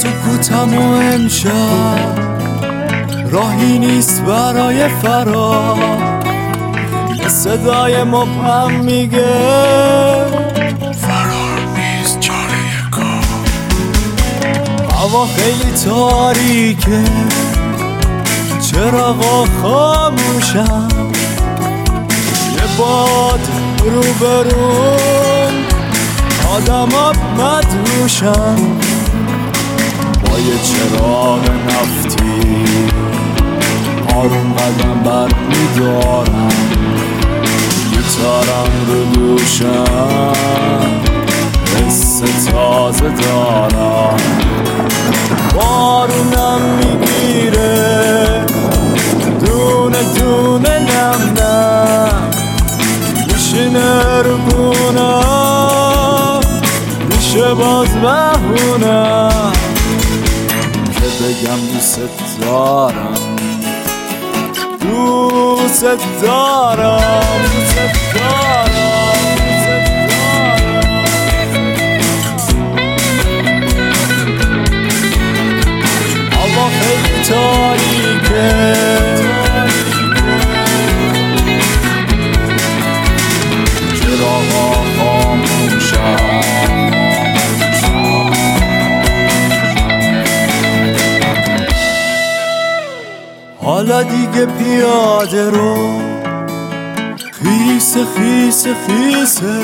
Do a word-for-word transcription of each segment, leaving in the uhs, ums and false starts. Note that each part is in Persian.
سکوتم و امشب راهی نیست برای فرار. یه صدای مبهم میگه فرار نیست چاره کار. هوا خیلی تاریکه، چراغا خاموشم، یه باد روبروم، آدما مدهوشم، با یه چراغ نفتی آروم قدم بر میدارم، گیتارم رو دوشم، حس تازه دارم. بارونم میگیره دونه دونه نم نم، میشینه رو گونم، میشه باز بهونم که بگم دوست دارم، دوست دارم، دوست دارم، هوا خیلی تاریکه، چراغا خاموشم، حالا دیگه پیاده رو خیس خیس خیسه،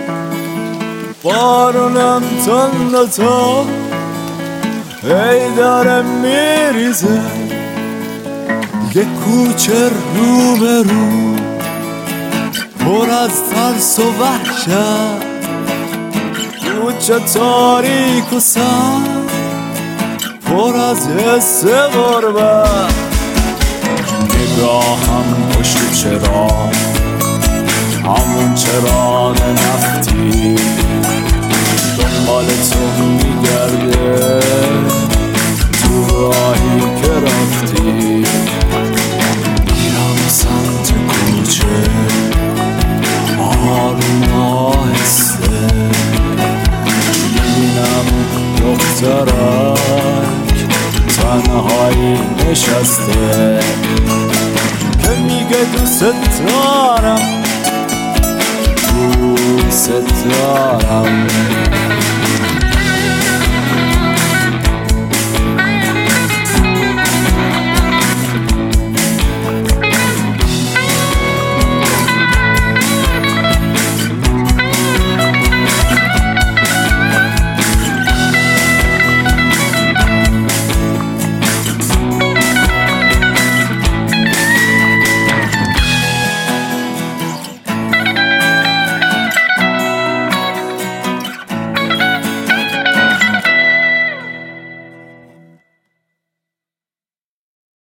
بارونم تند تا هی داره میریزه، یه کوچه رو به رو پر از ترس و وحشت، کوچه تاریک و سر پر از حس غربت، نگاهم پشت چراغ، همون چراغ نفتی دنبال تو میگرده تو راهی که رفتی. میرم سمت کوچه آروم آهسته، میبینم دخترک تنهایی نشسته که میگه دوست دارم، دوست دارم.